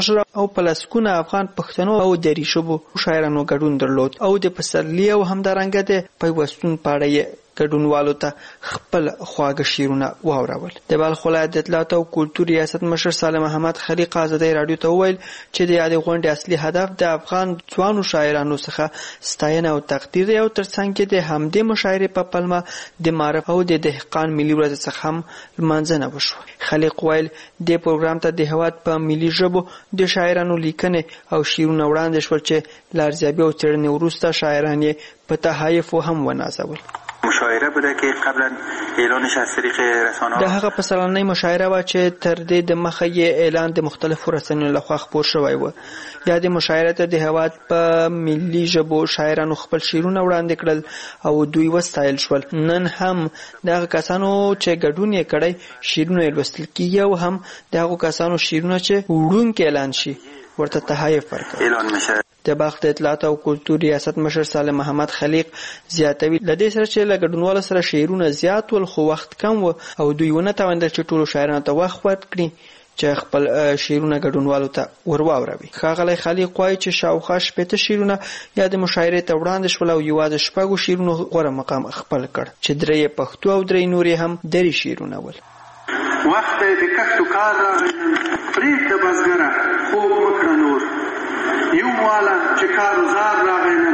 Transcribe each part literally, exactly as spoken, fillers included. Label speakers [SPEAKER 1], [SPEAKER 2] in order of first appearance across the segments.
[SPEAKER 1] او په لسګونه افغان پښتنو او دري ژبو شاعرانو ګډون درلود او د پسرلي او همدارنګه د پیوستون په اړه یې ګډونوالو ته خپل خواږه شعرونه واورول. د بلخ ولایت د اطلاعات او کلتور ریاست مشر سالم احمد خلیق ازادۍ راډیو ته وویل چې د یادې غونډې اصلي هدف د افغان ځوانو شاعرانو څخه ستاینه او تقدیر دی او ترڅنګ کې د همدې مشاعرې په پلمه د معرف او د دهقان ملي ورځ څخه هم لمانځنه وشوه. خلیق ویل د پروګرام ته د هیواد په ملي ژبو د شاعرانو لیکنې او شعرونه وړاندې شول چې له ارزیابي او څېړنې وروسته شاعران یې په تحایف هم ونازول.
[SPEAKER 2] مشاعره بوده که قبلا اعلانش از طریق رسانه
[SPEAKER 1] د هغه په سلنۍ مشاعره وا چې تر دې د مخه یې اعلان د مختلفو رسنیو لخوا خپور شوی و. یا د مشاعره ته د هیواد په ملي ژبو شاعرانو خپل شعرونه وړاندې کړل او دوی وستایل شول. نن هم د هغه کسانو چې ګډون یې کړی شعرونه یې لوستل کیږي او هم د هغو کسانو شعرونه چې وړوونکي اعلان شي ورته تحایف ورکوي.
[SPEAKER 2] اعلان میشه.
[SPEAKER 1] د بلخ د اطلاعات او کلتور ریاست مشر سالم محمد خلیق زیاتوي له دې سره چې له ګډونوالو سره شعرونه زیات ول خو وخت کم و او دوی ونه توانېدل چې ټولو شاعرانو ته وخت ورکړي چې خپل شعرونه ګډونوالو ته ورواوروي. ښاغلی خلیق وایي چې شاوخوا شپېته شعرونه یا د مشاعرې ته وړاندې شول او یوازې شپږو شعرونو غوره مقام خپل کړ چې درې یې پښتو او درې نور یې هم دري شعرونه ول.
[SPEAKER 2] وخت د کښت و کار راغی پرېږده بزګره خوب وکړه نور یو والا چې کار و زار راغی نن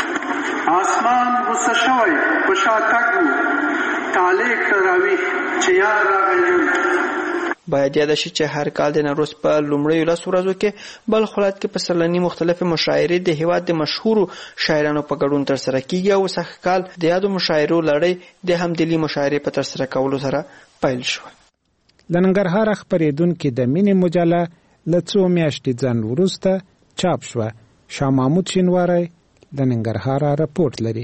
[SPEAKER 2] آسمان غصه شوی په شا تګ و طالع کړه راویښ چې یار راغی نن.
[SPEAKER 1] باید یاد شي چې هر کال د نوروز په لومړیو لسو ورځو کې بلخ ولایت کې په سرلني مختلفې مشاعرې د هیواد د مشهورو شاعرانو په ګډون ترسره کیږي او سږ کال د یادو مشاعرو لړۍ د همدلي مشاعرې په ترسره کولو سره پیل شوه.
[SPEAKER 3] د ننګرهار خپرېدونکې د مینې مجله له څو میاشتې ځنډ وروسته چاپ شوه. شاه محمود شینواری د ننګرهار راپورټ لري.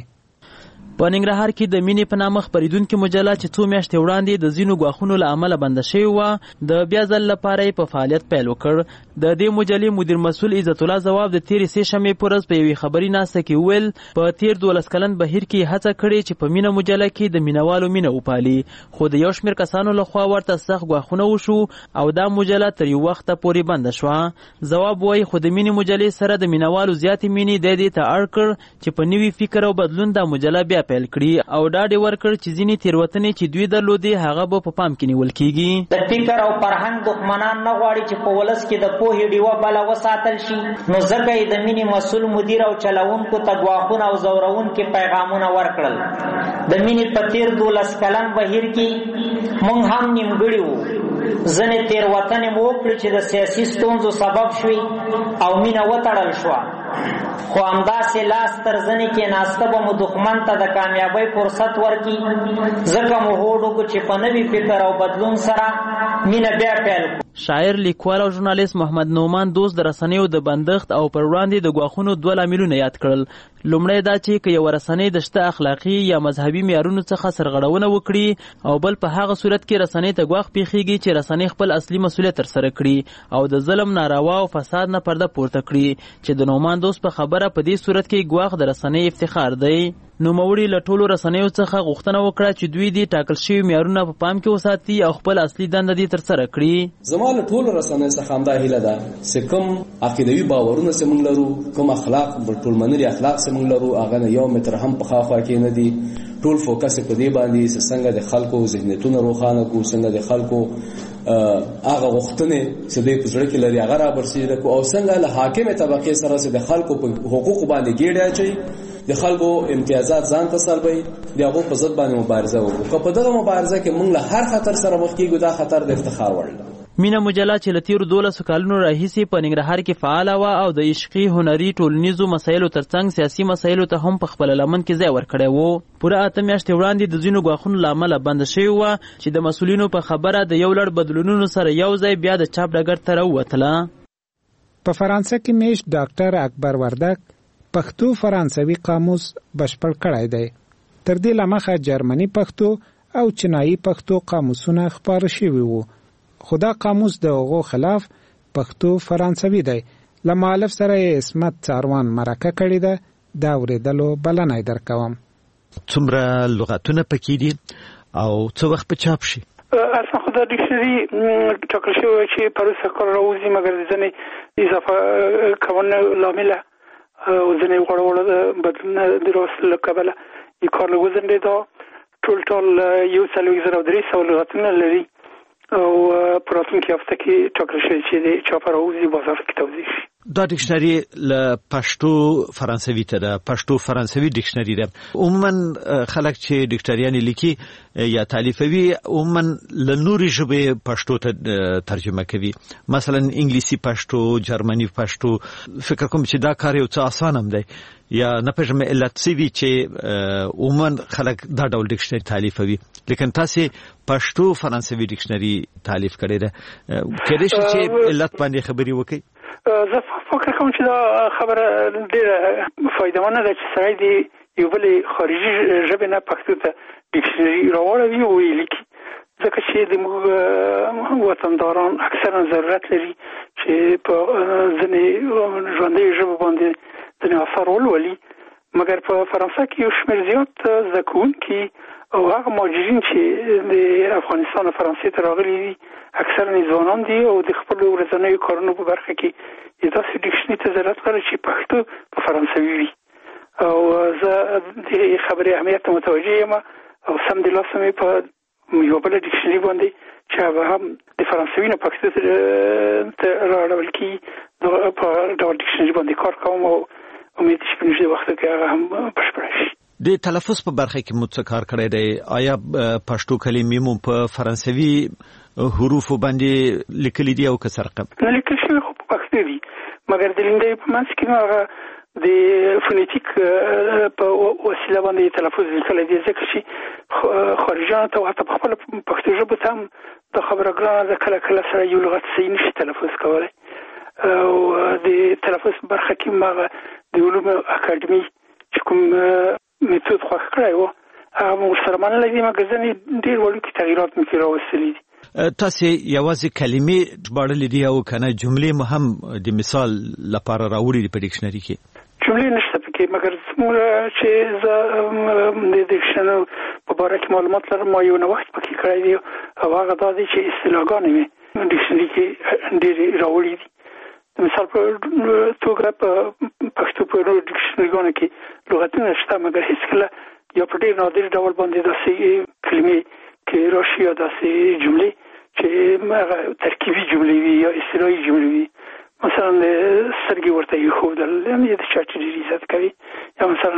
[SPEAKER 4] په ننګرهار کې د مینې په نامه خپرېدونکې مجله چې څو میاشتې وړاندې د ځینو ګواښونو له امله بنده شوې وه د بیا ځل لپاره یې په فعالیت پیل وکړ. د دې مجلې مدیر مسؤل عزت الله ځواب د تېرې سې شنبې په ورځ په یوې خبري ناسته کې وویل په تېر دولس کلن بهیر کې هڅه کړې چې په مینه مجله کې د مینوالو مینه وپالي خو د یو شمېر کسانو لخوا ورته سخت ګواښونه وشو او دا مجله تر یو وخته پورې بنده شوه. ځواب وایي خو د مینې مجلې سره د مینوالو زیاتې مینې د دې ته اړ کړ چې په نوي فکر او بدلون دا مجله بیا پیل کړي او ډاډ یې ورکړ چې ځینې تېروتنې چې دوی درلودې هغه به په پام کې نیول کیږي.
[SPEAKER 5] د فکر او فرهنګ دښمنان نه غواړي چې په ولس کې د پوهې ډیوه بله وساتل شي نو ځکه یې د مینې مسؤل مدیر او چلوونکو ته ګواښونه او ځورونکي پیغامونه ورکړل. د مینې په تېر دولس کلن بهیر کې موږ هم نیمګړي وو. ځینې تېروتنې مو وکړې چې د سیاسي ستونزو سبب شوي او مینه وتړل شوه خو همداسې لاس تر زنې کېناسته به مو دښمن ته د کامیابۍ فرصت ورکړي ځکه مو هوډ وکړو چې په نوي فکر او بدلون سره مینه بیا پیل کړو.
[SPEAKER 4] شاعر لیکوال او ژورنالیست محمد نومان دوست د رسنیو د بندښت او پر وړاندې د ګواښونو دوه لاملونه یاد کړل. لومړی دا چې که یوه رسنۍ د شته اخلاقي یا مذهبي معیارونو څخه سرغړونه وکړي او بل په هغه صورت کې رسنۍ ته ګواښ پیښیږي چې رسنۍ خپل اصلي مسؤلیت ترسره کړي او د ظلم ناروا او فساد نه پرده پورته کړي چې د نومان دوست په خبره په دې صورت کې ګواښ د رسنۍ افتخار دی. نوموړي له ټولو رسنیو څخه غوښتنه وکړه چې دوی دې ټاکل شوي معیارونه په پام کې وساتي او خپل اصلي دنده دې ترسره کړي.
[SPEAKER 6] زما له ټولو رسنیو څخه همدا هیله ده چې کوم عقیدوي باورونه چې موږ لرو کوم اخلاق ټولمنلي اخلاق چې موږ لرو هغه نه یو متر هم په خاخوا کې نه دي. ټول فوکس په دې باندې چې څنګه د خلکو ذهنیتونه روښانه کړو څنګه د خلکو هغه غوښتنې چې دوی په زړه کې لري هغه رابرسېره کړو او څنګه له حاکمې طبقې سره چې د خلکو په حقوقو باندې ګېډه اچوي د خلکو امتیازات ځان ته سلبوي د هغو په ضد باندې مبارزه وکړو. که په دغه مبارزه کې موږ له هر خطر سره مخ کېږو دا خطر د افتخار وړ دی.
[SPEAKER 4] مینه مجله چې له تېرو دولسو کلونو راهیسې په ننګرهار کې فعاله وه او د عشقي هنري ټولنیزو مسایلو ترڅنګ سیاسي مسایلو ته هم په خپله لمن کې ځای ورکړی و. پوره اته میاشتې وړاندې د ځینو ګواښونو له امله بنده شوې وه چې د مسؤلینو په خبره د یو لړ بدلونونو سره یو ځای بیا د چاپ ډګر ته راووتله.
[SPEAKER 3] په فرانسه کې میشت ډاکټر اکبر وردک پښتو فرانسوي قاموس بشپړ کړی دی. تر دې له مخه جرمني پښتو او چینایي پښتو قاموسونه خپاره شوي وو خو دا قاموس د هغو خلاف پښتو فرانسوي دی. له مؤلف سره یې عصمت څاروان مرکه کړې ده. دا اورېدلو بلنه یې درکوم.
[SPEAKER 7] څومره لغتونه پکې دي او څه وخت به چاپ شي؟
[SPEAKER 2] اصلا خو دا ډکشنري ټاکل شوی چې پروسه کار راوځي، مګر د ځینې اضافه کولو له امله او ځینې غوړ وړ بدلونه د راوستلو له کبله یې کار له وځنډېده. ټول ټول یو څلوېښت زره درې سوه لغتونه لري او په راتلونکي هفته کې ټاکل شوی چې د چاپ راوځي بازار کې توزیع شي.
[SPEAKER 7] دا ډکشنري له پښتو فرانسوي ته ده، پښتو فرانسوي ډکشنري ده. عموما خلک چې ډکشنریان لیکي یا تالیفوي عموما له نوري ژبې پښتو ته ترجمه کوي، مثلا انګلیسي پښتو، جرمني پښتو. فکر کوم چې دا کار یو څه آسان هم دی، یا نه پېژنم علت څه وي چې عموما خلک دا ډول ډکشنري تالیفوي، لیکن تاسو پښتو فرانسوي ډکشنري تالیف کړی ده. کېدای شي چې علت باندې خبري وکړي.
[SPEAKER 2] زه فکر کوم چې دا خبره ډېره فایدهمنه ده چې سړی د یو بلې خارجي ژبې نه پښتو ته ډکشنري راوړوي او یې لیکي، ځکه چې زموږ وطنداران اکثرا ضرورت لري چې په ځینې ژوندۍ ژبو باندې ځینې اثار ولولي. مګر په فرانسه کې یو شمېر زیات زده کوونکي او هغه مهاجرین چې د افغانستان او فرانسې ته راغلي دي اکثرا ځوانان دي او د خپلو ورځنیو کارونو په برخه کې یې داسې ډکشنري ته ضرورت لري چې پښتو په فرانسوي وي. او زه د خبرې اهمیت متوجه یم او سم د لاسه مې په یوه بله ډکشنري باندې چې هغه هم د فرانسوي نه پښتو ته راوړل کېږي په ډول ډکشنري باندې کار کوم او امید چې په نږدې وخت کې هغه هم بشپړه شي.
[SPEAKER 7] د تلفظ په برخه کې مو څه کار کړی دی؟ آیا پښتو کلمې مو په فرانسوي حروفو باندې لیکلي دي او که سرقم؟
[SPEAKER 2] نه لیکل شوي خو په پښتو دي، مګر د لیندۍ په منځ کې نو هغه د فونیټیک په وسیله باندې تلفظ لیکلی دی، ځکه چې خارجیانو ته حتی په خپله پښتو ژبه ته هم دا خبره ګرانه ده، کله کله سره یو لغت صحیح نشي تلفظ کولی. او د تلفظ په برخه کې هغه د علومو اکاډمي چې کوم میتود خوښ کړی و هغه مو ورسره منلی دي، مګر ځینې ډېر وړوکي تغییرات مې پرې راوستلي دي.
[SPEAKER 7] تاسې یوازې کلمې ژباړلې دي او که نه جملې مو هم د مثال لپاره راوړي دي په ډکشنري کې؟
[SPEAKER 2] جملې نشته پکې، مګر زموږ چې زه د ډکشنري په باره کې معلومات لرم ما یو نوښت پکې کړی دی او هغه دا دی چې اصطلاحګانې مې ډکشنري کې ډېرې راوړي دي. مثال په توګه په پښتو په ډکشنریګانو کې لغتونه شته، مګر هیڅکله یا په ډېر نادر ډول باندې داسې کلمې کې راشي یا داسې جملې چې هغه ترکیبي جملې وي یا اصطلاحي جملې وي. مثلا سترګې ورته ایښودل یعنې د چا چې ډېر عزت کوي، یا مثلا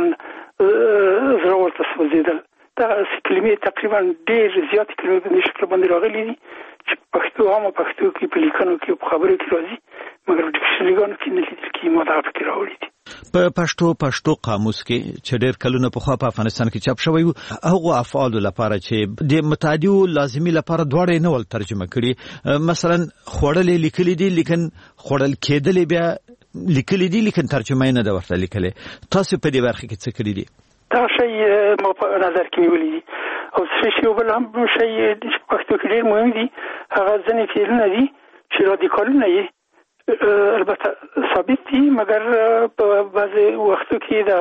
[SPEAKER 2] زړه ورته سوځېدل. دغسې کلمې تقریبا ډېر زیاتې کلمې په دې شکل باندې راغلي دي چې پښتو عامه پښتو کې په لیکنو کې او په خبرو کې راځي، مګر ډکشنریګانو کې نه لیدل کېږي. ما دغه پکې راوړي دي.
[SPEAKER 7] په پښتو پښتو قاموس کې چې ډېر کلونه پخوا په افغانستان کې چاپ شوی و، هغو افعالو لپاره چې د متعدي او لازمي لپاره دواړه یې نه ول ترجمه کړي، مثلا خوړل یې لیکلي دي لیکن خوړل کېدل بیا لیکلي دي لیکن ترجمه یې نه ده ورته لیکلې. تاسو په دې برخه کې څه کړي دي؟
[SPEAKER 2] دا شی ما په نظر کې نیولي دي. او څه شی بل هم شی چې په پښتو کې ډېر مهم دي، هغه ځینې فعلونه دي چې رادیکالونه یې البته ثابت دي، مګر په بعضې وختو کې د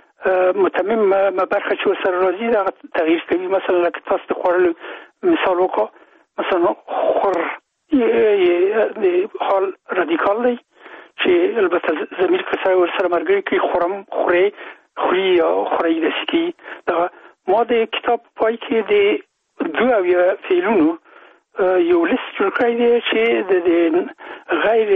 [SPEAKER 2] متمم برخه چې ورسره راځي دا تغییر کوي. مثلا لکه تاسو د خوړلو مثال وکړو، مثلا خور د حال رادیکال دی چې البته ضمیر که سره ورسره ملګری کوي، خورم، خورې، خوري یا خورۍ داسې کوي. دا ما د کتاب پای کې د دوه اویا فعلونو یو لیست جوړ کړی دی چې د غیر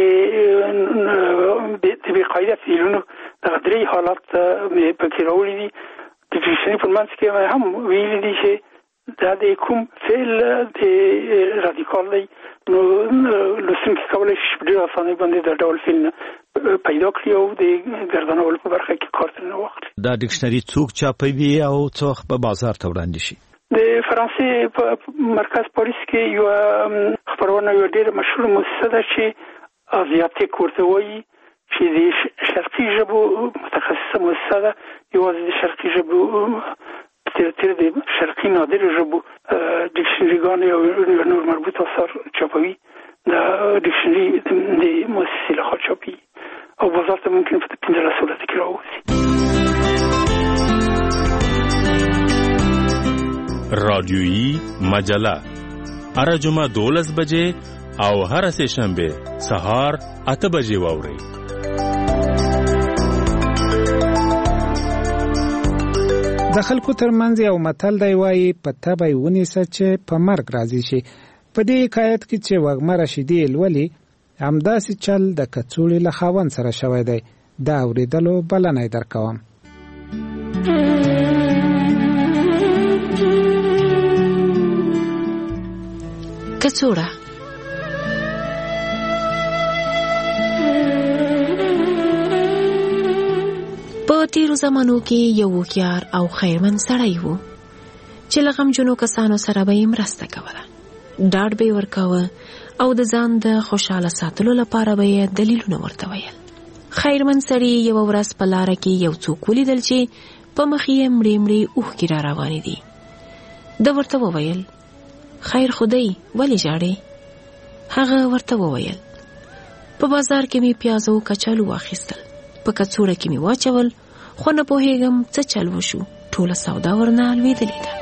[SPEAKER 2] د بې قاعده فعلونو دغه درې حالات مې پکې راوړي دي. د ډکشنري په منځ کې هم ویلي دي چې دا د کوم فعل د رادیکال دی، نو لوستونکي کولی شي په ډېره اسانۍ باندې د ډول فعل پیدا کړي او د ګردانولو په برخه کې کار ترېنه واخلي.
[SPEAKER 7] دا ډکشنري څوک چاپوي او څوک په بازار ته وړاندې شي؟
[SPEAKER 2] د فرانسې په مرکز پاریس کې یو خپرونه یو ډېره مشهوره مؤسسه ده چې ازیاتیک ورته وایي، چې د شرقي ژبو متخصصه مؤسسه ده. یوازې د شرقي ژبو تر د شرقي نادرو ژبو ډکشنریګانې او نور مربوط اثار چاپوي. دا ډکشنري د مؤسسې لخوا چاپي او بازار ته ممکن په پنځلس ورځو کې راوځي.
[SPEAKER 8] رادیویی مجله هر جمعه دولس بجې او هر سه شنبه سهار اته بجې واورئ.
[SPEAKER 3] د خلکو ترمنځ یو متل دی وایي په تبه یې ونیسه چې په مرګ راضي شي. په دې حکایت کې چې وږمه رشیدي لولي همداسې چل د کڅوړې له خاوند سره شوی دی. دا اورېدلو بلنه یې درکوم.
[SPEAKER 9] کڅوړه په تیرو زمانو کې یو هوښیار او خیرمن سړی و چې له غمجنو کسانو سره به یې مرسته کوله. ډاډ به یې ورکاوه او د ځان د خوشحاله ساتلو لپاره به یې دلیلونه ورته ویل. خیرمن سړي یوه ورځ په لاره کې یو څوک ولیدل چې په مخ یې مړې مړې اوښکې را روانې دي. ده ورته وویل خیر خدای ولې ژاړې؟ هغه ورته وویل په بازار کې مې پیاز او کچالو واخیستل، په کڅوړه کې مې واچول، خو نه پوهېږم څه چل وشو، ټوله سودا ورنه لوېدلې ده.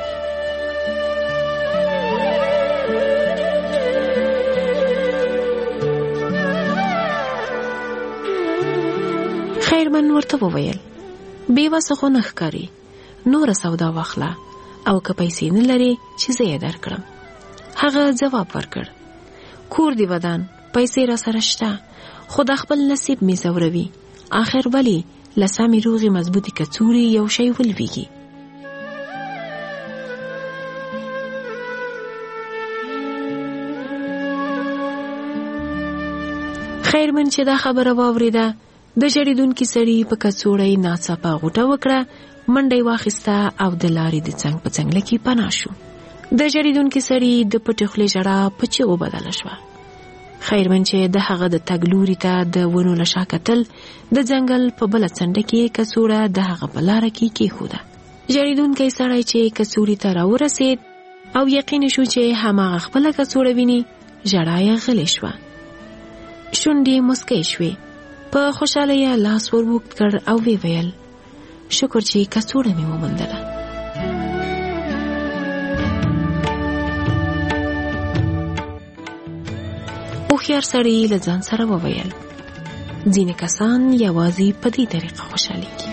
[SPEAKER 9] خیرمن ورته وویل بېوسه خو نه ښکاري، نوره سودا واخله او که پیسې نه لرې چې زه یې درکړم. هغه ځواب ورکړ کور دی ودان، پیسې را سره شته، خو د خپل نصیب مې ځوروي، آخر ولی له سمې روغې مضبوطې کڅوړې یو شی ولویږي. خیرمن چې دا خبره واورېده د ژړېدونکي سړي په کڅوړه یې ناڅاپه غوټه وکړه، منډه یې واخیسته او د لارې د څنګ په څنګله کې پناه شو. د ژړېدونکي سړي د پټې خولې ژړا په چیغو بدله شوه. خیرمن چې د هغه د تګ لوري ته د ونو له شا کتل، د ځنګل په بله څنډه کې کڅوړه د هغه په لاره کې کېښوده. ژړېدونکی سړی چې کڅوړې ته راورسېد او یقین شو چې هماغه خپله کڅوړه ویني، ژړا یې غلې شوه، شونډې مسکۍ شوې. په خوشحاله یې لاس ور اوږد کړ او ویې ویل شکر چې کڅوړه مې وموندله. هوښیار سړی له ځان سره وویل ځینې کسان یوازې په دې طریقه خوشحالېږي.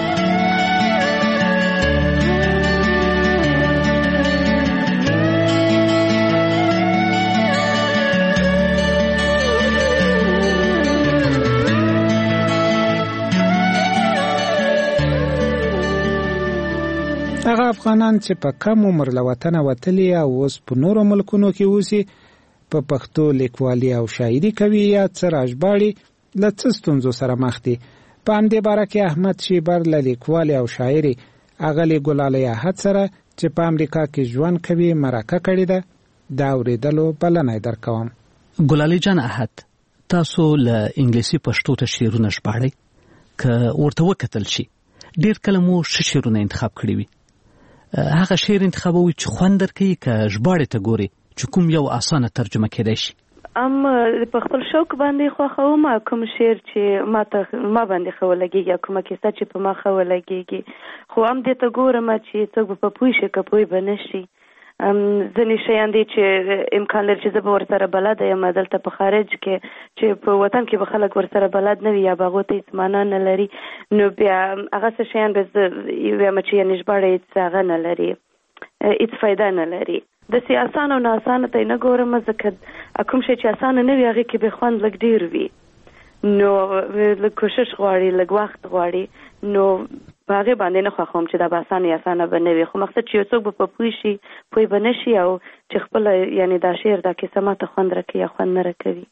[SPEAKER 3] هغه افغانان چې په کم عمر له وطنه وتلي او اوس په نورو ملکونو کې اوسي، په پښتو لیکوالي او شاعري کوي یا څه راژباړي، له څه ستونزو سره مخ دي. په همدې باره کې احمد شیبر له لیکوالي او شاعري اغلې ګلالۍ احد سره چې په امریکا کې ژوند کوي مرکه کړې ده. دا اورېدلو بلنه یې درکوم.
[SPEAKER 10] ګلالۍ جان احد، تاسو له انګلیسي پښتو ته شعرونه ژباړئ، که ورته وکتل شي ډېر کله مو ښه شعرونه انتخاب کړي وي. هغه شعر انتخابوي چې خوند درکوي که ژباړې ته ګوري چې کوم یو اسانه ترجمه کېدای شي؟
[SPEAKER 11] ام په خپل شوق باندې خوښوم، کوم شعر چې ما ته ما باندې ښه ولګېږي، کومه کیسه چې په ما ښه ولګېږي، خو هم دې ته ګورم چې څوک به په پوه شي که پوه به نه شي. ځینې شیان دي چې امکان لري چې زه به ورسره بلده یم دلته په خارج کې، چې په وطن کې به خلک ورسره بلد نه وي یا به هغو ته هېڅ معنا نه لري، نو بیا هغه څه شیان به زه ویم چې یعنې ژباړه هېڅ هغه نه لري، هېڅ فایده نه لري. داسې اسانه او ناسانه ته یې نه ګورم، ځکه کوم شی چې اسانه نه وي هغې کې به خوند لږ ډېر وي، نو لږ کوشش غواړي، لږ وخت غواړي، نو په هغې باندې نه خوښوم چې دا به اسانه یا اسانه به نه وي، خو مقصد چې یو څوک به په پوه شي پوه به نه شي او چې خپله یعنې دا شعر دا کیسه ما ته خوند راکوي یا خوند نه راکوي.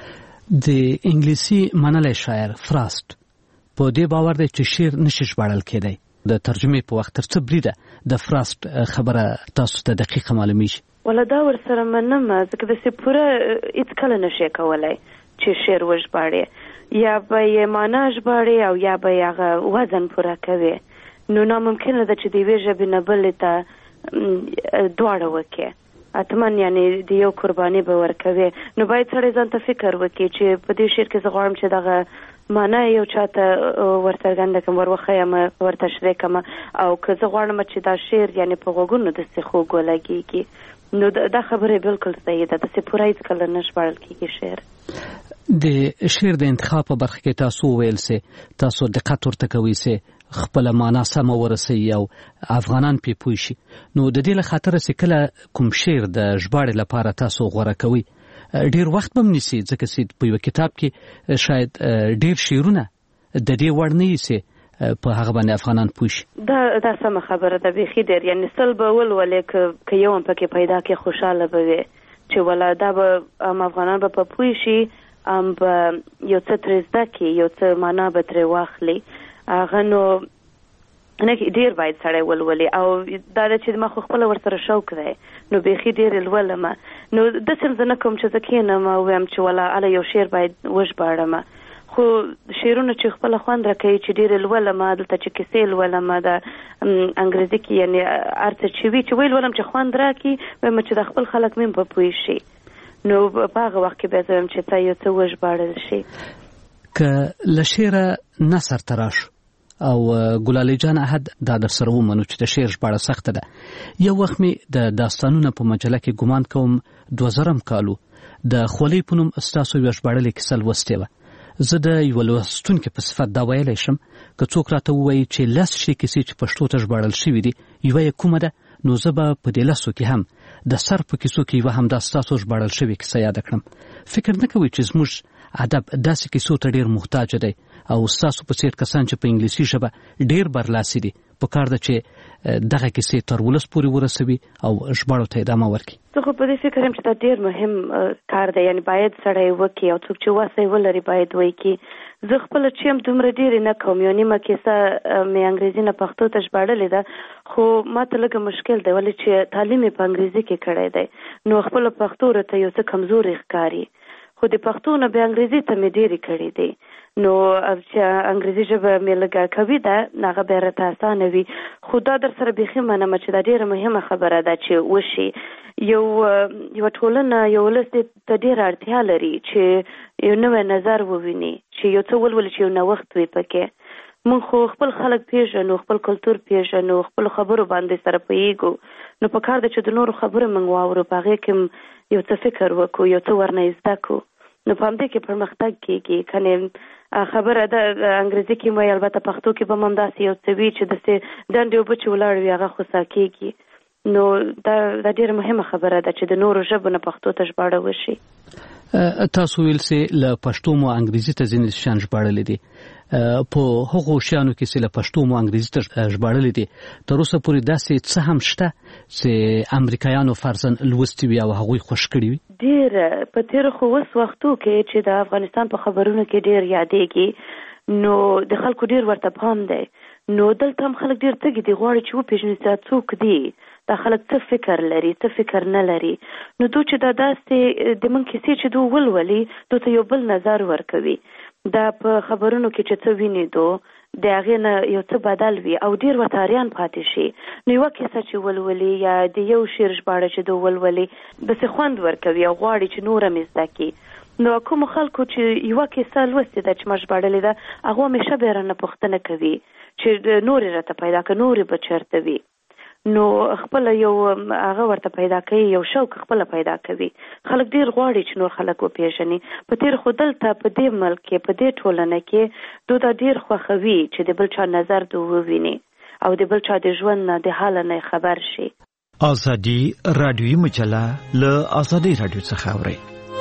[SPEAKER 10] د انګلیسي منلی شاعر فراسټ په دې باور دی چې شعر نشي ژباړل کېدی. د ترجمې په وخت تر څه بریده د فراسټ خبره تاسو ته دقیقه معلومیږي؟ ولا دا ورسره منم، ځکه داسې پوره هېڅ کله نشي کولی چې شعر وژباړې، یا به یې معنا ژباړې او یا به یې هغه وزن پوره کوي، نو ناممکنه ده چې د یوې ژبې نه بلې ته دواړه وکړي. حتما یعنې د یو قرباني به ورکوي، نو باید سړی ځان ته فکر وکړي چې په دې شعر کې زه غواړم چې دغه معنا یو چاته ورڅرګنده کړم، ور وښیم، ور تشریح کړم، او که زه غواړم چې دا شعر یعنې په غوږونو داسې خوږ ولګېږي،
[SPEAKER 11] نو دا خبره بالکل صحیح ده، داسې پوره هیڅ کله نه ژباړل کېږي شعر.
[SPEAKER 10] د شعر د انتخاب په برخه کې تاسو ویل سي تاسو دقت ورته کوئ سي خپل معنا سم ورسي او افغانان پی پوي شي، نو د دې له خاطر سي کله کوم شعر د ژباړې لپاره تاسو غوړه کوي ډیر وخت به منیسي، ځکه چې په یو کتاب کې شاید ډیر شعرونه د دې وړ نه سي په هغه باندې افغانان پوي شي.
[SPEAKER 11] دا دا سم خبره ده بیخي ډیر، یعنی سل به ولولې که یو هم پکې پیدا کې خوشاله به وي چې ولا دا به ام افغانان به په پوي شي، ام به یو څه ترې زده کړي، یو څه معنا به ترې واخلي. هغه نو نه ډیر باید سړی ولولي، او دا چې ما خو خپله ورسره شوق دی نو بیخي ډېر لولم. نو داسې زه نه کوم چې زه کښېنم او ویم چې ولا هله یو شعر باید وژباړم، خو شعرونه چې خپله خوند راکوي چې ډېرې لولم، دلته چې کیسې لولم د انګریزي کې، یعنې هر څه چې وي چې ویې لولم چې خوند راکړي، وایم چې د خپل خلک مې په پوه شي، نو په هغه وخت کې بیا زه وایم چې څه یو څه وژباړل شي.
[SPEAKER 10] که له شعره نثر ته راشو او ګلالۍ جان احد دا در سره ومنو چې د شعر ژباړه سخته ده. یو وخت مې د داستانونه په مجله کې ګمان کوم دوه زرم کالو د خولۍ په نوم ستاسو یوه ژباړلې کیسه لوستې وه. زه د یوه لوستونکي په صفت دا ویلی شم که څوک راته ووایي چې لس شي کیسې چې پښتو ته ژباړل شوي دي یوه یې کومه ده، نو زه به په دې لسو کې هم د سر په کیسو کې یوه همدا ستاسو ژباړل شوې کیسه یاده کړم. فکر نه کوئ چې زموږ ادب داسې کیسو ته ډېر محتاج دی، او ستاسو په څېر کسان چې په انګلیسي ژبه ډېر برلاسي دي په کار ده چې دغه کیسې تر ولس پورې ورسوي او ژباړو ته ادامه ورکړي؟
[SPEAKER 11] زه خو په دې فکر یم چې دا ډېر مهم کار دی، یعنې باید سړی وکړي او څوک چې وسه یې ولري باید وکړي. زه خپله چې یم دومره ډېرې نه کوم، یو نیمه کیسه مې انګریزي نه پښتو ته ژباړلې ده، خو ما ته لږه مشکل دی ولې چې تعلیم یې په انګریزي کې کړی دی، نو خپله پښتو راته یو څه کمزوري ښکاري، خو د پښتو نه بیا انګریزي ته مې ډېرې کړې دي، نو چې انګریزي ژبه مې لږه قوي ده هغه بیا راته اسانه وي. خو دا در سره بیخي منم چې دا ډېره مهمه خبره ده چې وشي. یو یوه ټولنه یو ولس ته ډېره اړتیا لري چې یو نوی نظر وویني، چې یو څه ولولي چې یو نوښت وي پکې. موږ خو خپل خلک پیژنو، خپل کلتور پیژنو، خپل خبرو باندې سره پوهېږو، نو په کار ده چې د نورو خبرې موږ واورو، په هغې کې یو څه فکر وکړو، یو څه ورنه زده کړو، نو په همدې کې پرمختګ کېږي. کنې خبره ده انګریزي کې مو البته پښتو کې به هم همداسې یو څه وي چې داسې ډنډې اوبه چې ولاړ وي هغه خوسا کېږي. نو دا دا ډېره مهمه خبره ده چې د نورو ژبو نه پښتو ته ژباړه وشي.
[SPEAKER 10] تاسو ویل سي له پښتو مو انګریزي ته ځینې شیان ژباړلي دي، په هغو شیانو کې چې له پښتو مو انګریزي ته ژباړلي دي تر اوسه پورې داسې څه هم شته چې امریکایانو فرضاً لوستي وي او هغوی خوښ کړي وي؟
[SPEAKER 11] ډېر په تېرو خو اوس وختو کې چې د افغانستان په خبرونو کې ډېر یادېږي، نو د خلکو ډېر ورته پام دی، نو دلته هم خلک ډېر تږي دي، غواړي چې وپېژني چې دا څوک دي، دا خلک څه فکر لري څه فکر نه لري. نو دو چې دا داسې د موږ کیسې چې دو ولولي دو ته یو بل نظر ورکوي، دا په خبرونو کې چې څه ویني دو د هغې نه یو څه بدل وي او ډېر ورته اریان پاتې شي. نو یوه کیسه چې ولولي یا د یو شعر ژباړه چې دو ولولي داسې خوند ورکوي او غواړي چې نور هم زده کړي. نو کومو خلکو چې یوه کیسه لوستې ده چې ما ژباړلې ده هغه همیشه بیا رانه پوښتنه کوي چې نورې راته پیدا کړه، نورې به چېرته وي، نو خپله یو هغه ورته پیدا کوي، یو شوق خپله پیدا کوي. خلک ډېر غواړي چې نور خلک وپېژني. په تېر خو دلته په دې ملک کې په دې ټولنه کې دو دا ډېر خوښوي چې د بل چا نظر دو وویني او د بل چا د ژوند نه د حال نه خبر شي.
[SPEAKER 7] ازادي رادیوي مجله له ازادي رادیو څخه اورئ.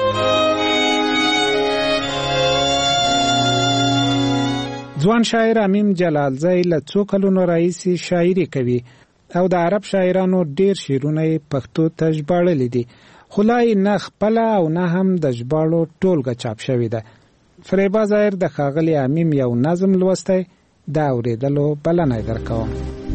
[SPEAKER 3] ځوان شاعر امیم جلالزی له څو کلونو راهیسې شاعري کوي او د عرب شاعرانو ډیر شعرونه یې پښتو ته ژباړلي دي، خو لا یې نه خپله او نه هم د ژباړو ټولګه چاپ شوې ده. فریبا ظاهر د ښاغلي امیم یو نظم لوستی، د اورېدلو بلنه یې درکوم.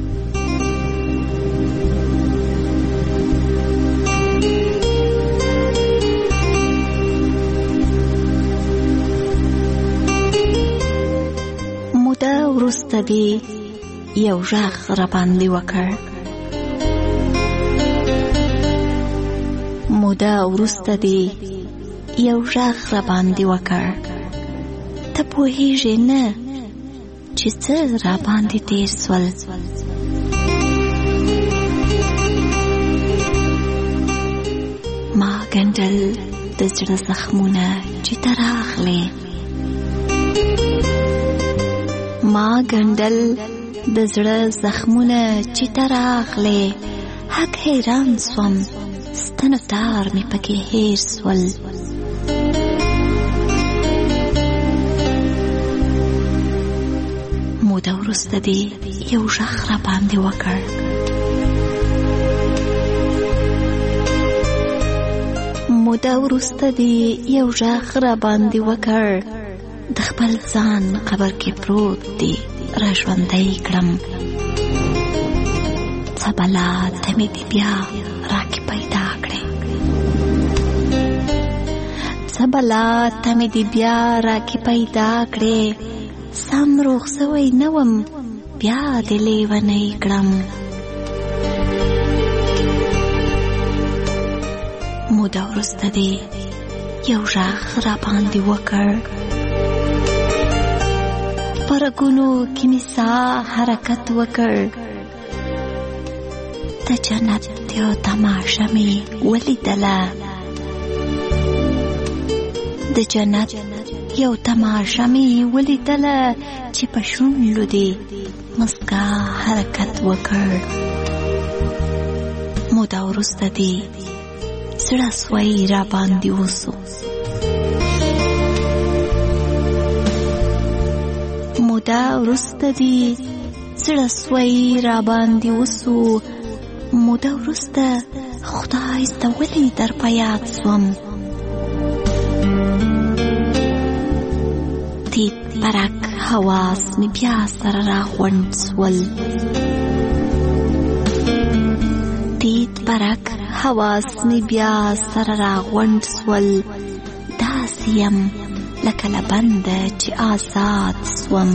[SPEAKER 12] موده وروسته دې یو غږ راباندې وکړ، موده وروسته دې یو غږ راباندې وکړ، ته پوهېږې نه چې څه راباندې تېر سول. ګنډل د زړه زخمونه چې ته راغلې ما ګنډل د زړه زخمونه چې ته راغلې حق حیران سوم ستنو تار مې پکې هیر سول موده وروسته دې یو غږ را باندې وکړ موده وروسته دې یو غږ را باندې وکړ د خپل ځان قبر کې پروت دی را ژوندی کړم څه بلا ته مې دې بیا راکې پیدا کړې څه بلا ته مې دې بیا راکې پیدا کړې سم روغ سوی نه وم بیا دې لیونی کړم موده وروسته دې یو غږ را باندې وکړ په رګونو کې مې سا حرکت وکړ د جنت یو تماشه مې ولیدله د جنت یو تماشه مې ولیدله چې په شونډو دې مسکا حرکت وکړ موده وروسته دې زړه سوی را باندې وسو موده وروسته دې زړه سوی را باندې وسو موده وروسته خدای ته ولې در په یاد سوم تیت پرک حواس مې بیا سره راغونډ سول تیت پرک حواس مې بیا سره راغونډ سول داسې یم لکه له بنده چې آزاد سوم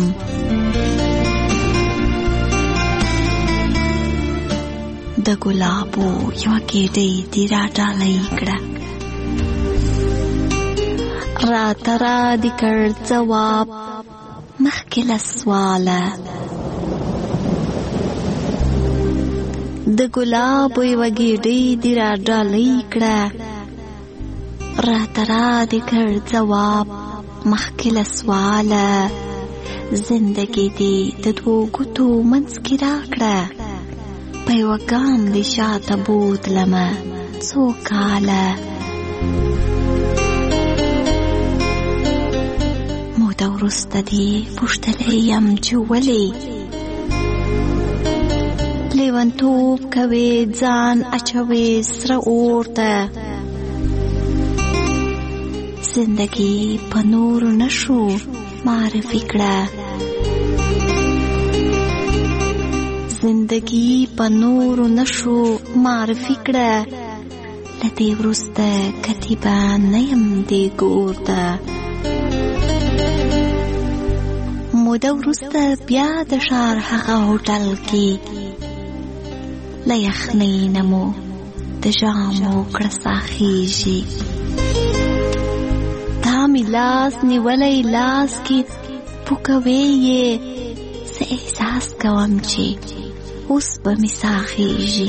[SPEAKER 12] د ګلابو یوه ګېډۍ دې را ډالۍ کړه راته را دې کړ ځواب مخکې له سواله د ګلابو یوه ګېډۍ دې را ډالۍ کړه راته را دې کړ ځواب مخکې له سواله زندګي دې د دوو ګوتو منځ کې راکړه په یوه ګام دې شاته بوتلمه څو کاله موده وروسته دې پوښتلی یم چې ولې لیونتوب کوې ځان اچوې سره اور ته زندگی په نورو نشو معرفي کړه زندگی په نورو نشو معرفي کړه له دې وروسته کتیبه نه یم دې ګور ته موده وروسته بیا د ښار هغه هوټل کې له یخنۍ نه مو د ژامو کړسا خیژي تا می لاس نیولی لاس کې پوکوي یې څه احساس کوم چې اوس به می سا خیژي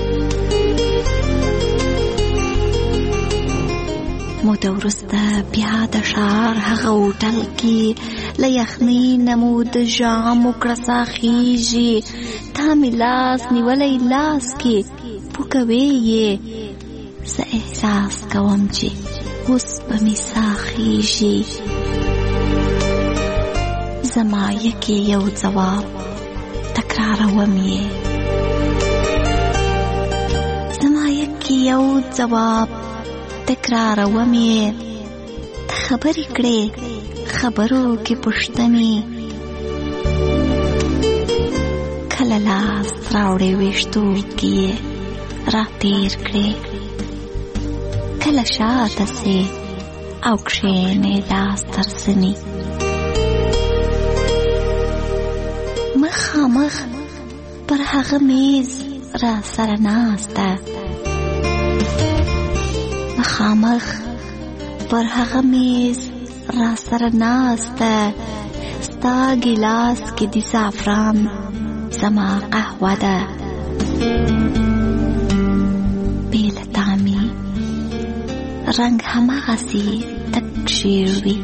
[SPEAKER 12] موده وروسته بیا د ښار هغه هوټل کې له یخنۍ نه مو د ژامو کړسا خیژي تا می لاس نیولی لاس کې پوکوي یې څه احساس کوم چې اوس به می سا خیژي زما یکی یو ځواب تکراروم یې زما یکی یو ځواب تکراروم یې ته خبرې کړې خبرو کې پوښتنې کله لاس راوړې ویښتو کې را تیر کړې کله شاته سي او کښېنې لاس تر زنې مخامخ پر هغه میز را سره ناسته مخامخ پر هغه میز را سره ناسته ستا ګیلاس کې د زعفران زما قهوه ده رنگ همغسې تک شیر وي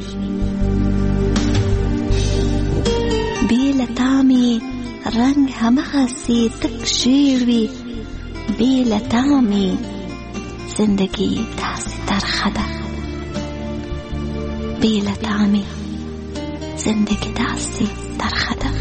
[SPEAKER 12] بې له تا مې رنگ همغسې تک شیر وي بې له تا مې زندگی داسې ترخه ده بې له تا مې زندگی داسې ترخه ده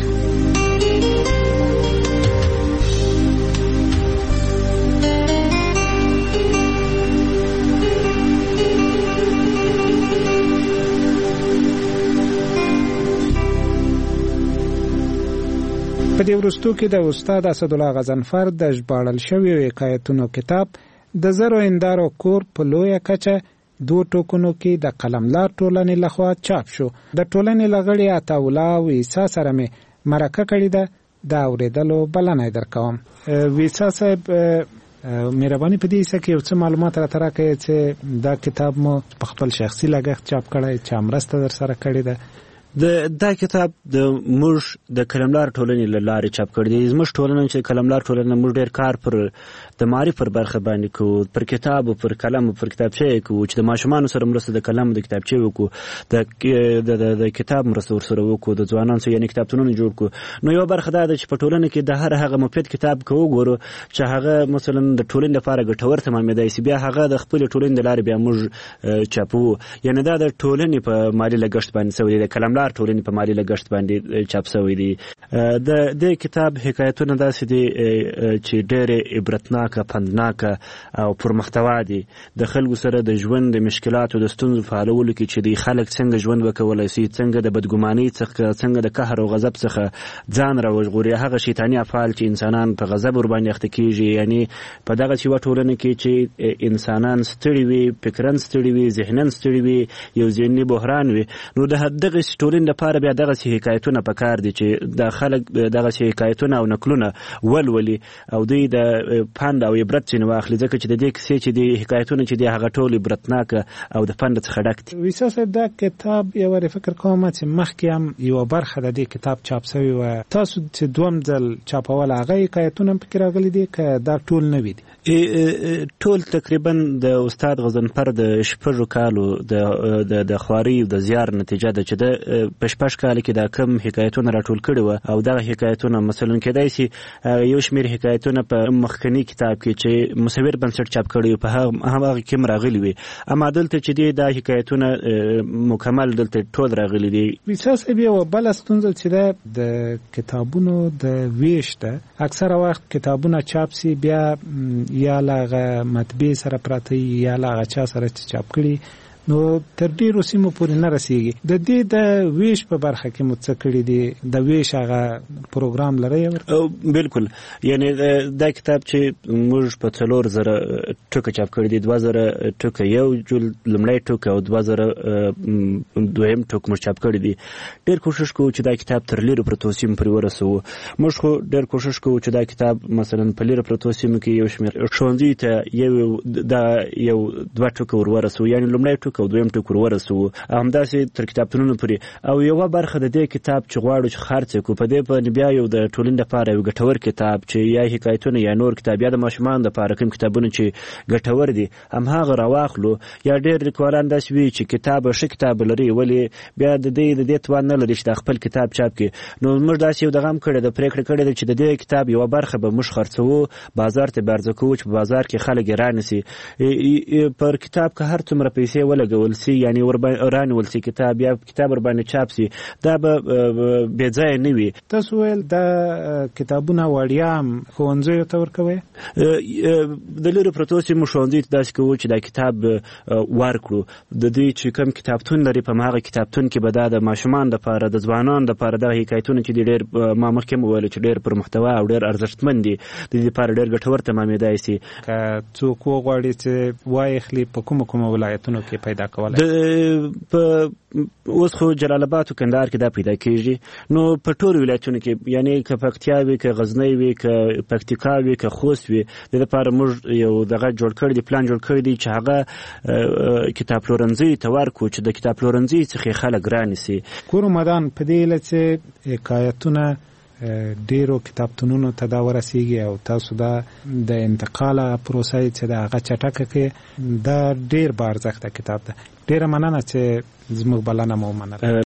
[SPEAKER 3] په دې وروستو کې د استاد اسدالله غضنفر د ژباړل شویو حکایتونو کتاب د زرو هندارو کور په لویه کچه دوه ټوکونو کې د قلملار ټولنې لخوا چاپ شو د ټولنې لغړی عطاالله ویسا سره مې مرکه کړې ده د اورېدلو بلنه درکوم ویسا صاحب مهرباني په دې څه کې یو څه معلومات راته راکړئ چې دا کتاب مو په خپل شخصي لګښت چاپ کړی چا مرسته در سره کړې ده
[SPEAKER 13] د دا کتاب د موږ د قلملار ټولنې له لارې چاپ کړی دی زموږ ټولنه چې قلملار ټولنه موږ ډېر کار پر د معرف پر برخه باندې کوو پر کتاب او پر قلم او پر کتابچه کوو چې د ماشومانو سره مرسته د قلم د کتابچه وکړو د د د کتاب مرسته ورسره وکړو د ځوانانو سره یعنی کتابتونونه جوړ کړو نو یو برخه دا ده چې په ټولنه کې د هر هغه مفید کتاب کوو ګورو چې هغه مثلا د ټولنې لپاره ګټور تمامېدای شي بیا هغه د خپل ټولنې د لارې بیا موږ چاپو یعنی دا د ټولنې په مالی لګښت باندې سوی د قلملار ټولنې په مالی لګښت باندې چاپ شوی دی د دې کتاب حکایتونه داسې دي چې ډېرې عبرتناکه پندناکه او پرمختوا دي د خلکو سره د ژوند د مشکلاتو د ستونزو په حلولو کې چې د خلک څنګه ژوند وکولای شي څنګه د بدګمانۍ څخه څنګه د قهر او غضب څخه ځان راوژغوري هغه شیطاني افعال چې انسانان په غضب ور باندې اخته کیږي یعنی په دغه چې ټولنه کې چې انسانان ستړي وي فکرن ستړي وي ذهنن ستړي وي یو ذهني بحران وي نو د دغه ټولنې لپاره بیا دغه حکایتونه پکار دي چې د خلک دغه حکایتونه او نقلونه ولولي او دوی د پند او عبرت څخه واخلي ځکه چې د دې کیسې چې د حکایتونه چې د هغه ټول عبرتناکه او د پند څخه ډک دي
[SPEAKER 3] ویسا صاحب دا کتاب یو فکر کوم چې مخکې هم یو برخه د دې کتاب چاپ شوی و تاسو چې دوم ځل چاپول هغه حکایتونه پکې راغلي دي که دا ټول نه وي
[SPEAKER 13] ټول تقریبا د استاد غضنفر د شپږو کالو د د خواري او د زیار نتیجه ده چې د پښپښ کال کې دا کم حکایتونه راټول کړي و او دا حکایتونه مثلا کېدای شي یو شمېر حکایتونه په مخکنی کتاب کې چې مصور بنسټ چاپ کړي په هغه کې راغلي وي اما دلته چې دا حکایتونه مکمل دلته ټول راغلي دي
[SPEAKER 3] ویساس بیا و بل ستونزه چې د کتابونو د ویش ده اکثره وخت کتابونه چاپ سي بیا یا لاغه مطبع سره پراته یا لاغه چا سره چاپ کړي نو تر ډیرو سیمو پورې نه رسیږي د دې د ویش په برخه کې متص کړي دي د ویش هغه پروګرام لري
[SPEAKER 13] بالکل یعنی دا کتاب چې موږ په څلور زره ټکه چاپ کړی دي دوه زره ټکه یو جل لمړی ټکه او دوه زره دویم ټکه موږ چاپ کړی دي ډیر کوشش کوو چې دا کتاب تر لیرو پرتو سیمو پورې ورسوو موږ خو ډیر کوشش کوو چې دا کتاب مثلا په لیرو پرتو سیمو کې یو شمېر ښوونځي ته یو دا یو دوه ټکه ور ورسوو یعنی لمړی ټکه او دویم ټکر ورسوو همداسې تر کتابتونونو پورې او یوه برخه د دې کتاب چې غواړو چې خرڅ کړو په دې باندې بیا یو د ټولنې لپاره یو ګټور کتاب چې یا حکایتونه یا نور کتاب یا د ماشومانو لپاره کوم کتابونه چې ګټور دي هماغه راواخلو یا ډېر لیکوالان داسې وي چې کتاب ښه کتاب لري ولې بیا د دې د دې توان نه لري چې د خپل کتاب چاپ کړي نو موږ داسې یو دغه هم کړی د پرېکړه کړې ده چې د دې کتاب یوه برخه به موږ خرڅوو بازار ته به عرضه کوو چې په بازار کې خلک یې رانیسي پر کتاب که هر څومره پیسې ولګول سي یعنی ور رانیول سي کتاب یا کتاب ور باندې چاپ سي دا به بې ځایه نه وي
[SPEAKER 3] تاسو ویل دا کتابونه وړیا ښوونځیو ته ورکوئ
[SPEAKER 13] د لرې پرتو سیمو ښوونځیو ته داسې کوو چې دا کتاب ورکړو د دې چې کوم کتابتون لري په هماغه کتابتون کې به دا د ماشومانو دپاره د ځوانانو دپاره دغه حکایتونه چې دي ډېر ما مخکې مو ویل چې ډېر پر محتوا او ډېر ارزښتمند دي د دې لپاره ډېر ګټور تمامېدای شي
[SPEAKER 3] که څوک وغواړي چې وایخلي په کومو کومو ولایتونو کې پیدا کولی
[SPEAKER 13] په اوس خو جلال آباد او کندهار کې دا پیدا کېږي نو په ټولو ولایتونو کې یعنی که پکتیا وي که غزنی وي که پکتیکا وي که خوست وي د دې لپاره موږ یو دغه جوړ کړی دی پلان جوړ کړی دی چې هغه کتاب پلورنځي ته ورکړو چې د کتاب پلورنځي څخه خلک رانیسي
[SPEAKER 3] کور مدان په دې لڅ حکایتونه ډیرو کتابتونونو ته دا ورسیږي او تاسو دا د انتقال پروسه چې دا هغه چټکه کې دا ډیر بارزښت کتاب ده. ډیره مننه چې زموږ بلنه مو ومنله.